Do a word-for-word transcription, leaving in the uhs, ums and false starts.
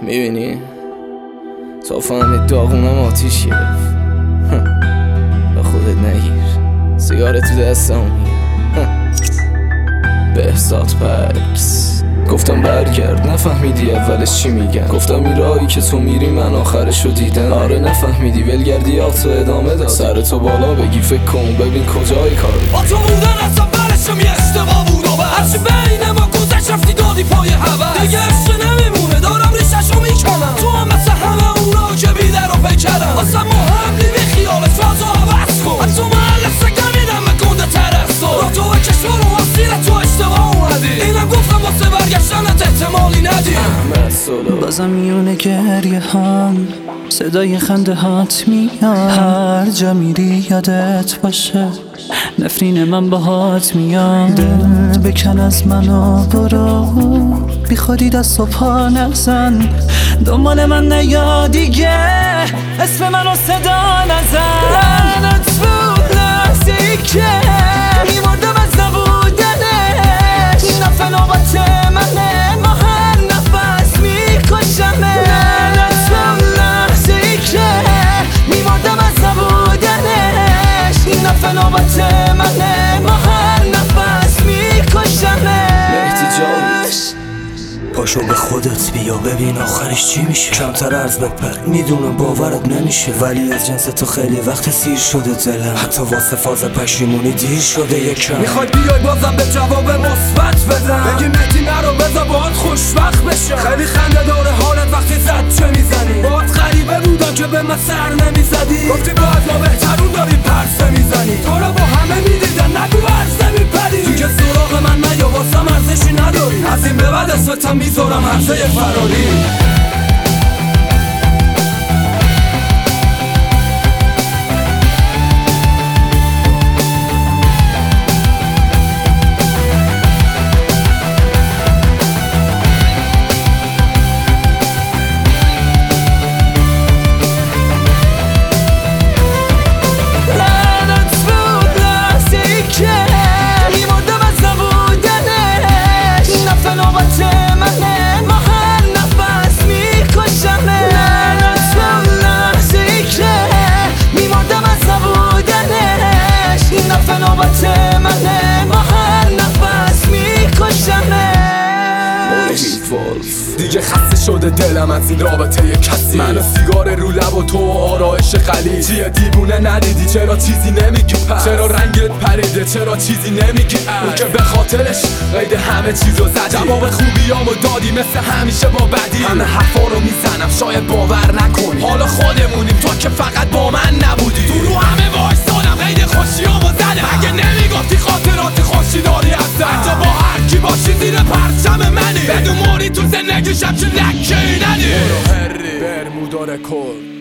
میبینی؟ تا فهمید داغونم آتیش گرفت. به خودت نگیر، سیگار تو دستم میگه بهزاد پرکس. گفتم برگرد، نفهمیدی اولش چی میگن. گفتم این راهی که تو میری من آخرشو دیدم. آره نفهمیدی ولگردی آتو ادامه داد. سر تو بالا بگی فکر کن ببین کجای کار. با تو بودن اصلا برشم یه اشتباه بود و هرچی بین ما گذشت رفتی دادی پای هوا. دیگه عشق نمیمونه دارم ریششو میکنم. تو هم مثل همه اونا که بیدر رو پیکرم. اصلا مهم نی بی خیالت فازو عوض کن. از تو محل سگم میدم به گنده ترستو. را تو به کشور و واسیر تو اشتباه اومدی. اینم گفتم واسه برگشتنت احتمالی ندی. بازم میونه گریه هم صدای خنده هات میاد. هر جا میری یادت باشه نفرین من باهات میاد. دل بکن از منو برو بی خودی دست و پا نزن. دنبال من نیا دیگه اسم منو صدا نزن. لعنت بود لحظه‌ای که میمردم از نبودنش. این دفعه نوبت منه ما هر نفس میکشمه. لعنت بود لحظه‌ای که میمردم از نبودنش. این دفعه نوبت منه ما هر نفس میکشمه. پاشو به خودت بیا ببین آخرش چی میشه. کمتر عرض بپر میدونم باورت نمیشه ولی از جنس تو خیلی وقت سیر شده دلم. حتی واسه فاز پشیمونی دیر شده یکم. میخوای بیای بازم به جواب مثبت بدم. بگی مهدی نرو بذار باهات خوشبخت بشم. خیلی خنده داره حالت وقتی زد چه میزنی. باهات غریبه بودم که به من سر نمیزدی. گفتی باید ما بهترون داری پرسه میزنی. تو رو با همه میدیدن نگو ورز نمیپری. تو که سراغ من نیا واسم ارزشی نداری. از این به بعد اسمتم میذارم عرضه فراری. دیگه خسته شده دلم از این رابطه ی کسی. من و سیگار رو لب و تو و آرایش خلیل. چیه دیوونه ندیدی چرا چیزی نمیگی پس. چرا رنگت پریده چرا چیزی نمیگی اون که به خاطرش قید همه چیزو زدی. جواب خوبیامو دادی مثل همیشه با بدی. همه حرفا رو میزنم شاید باور نکنی. حالا خودمونیم تو که فقط با من نبودی. تو رو همه وایسادم قید خوشیامو زدم. اگه نمیگفتی خاطرات خوشی داری ازم. حتی با هر کی باشی زیر پرچم منی. بدون موری تو زندگیشم چه لکه ندی. برمودا رکورد.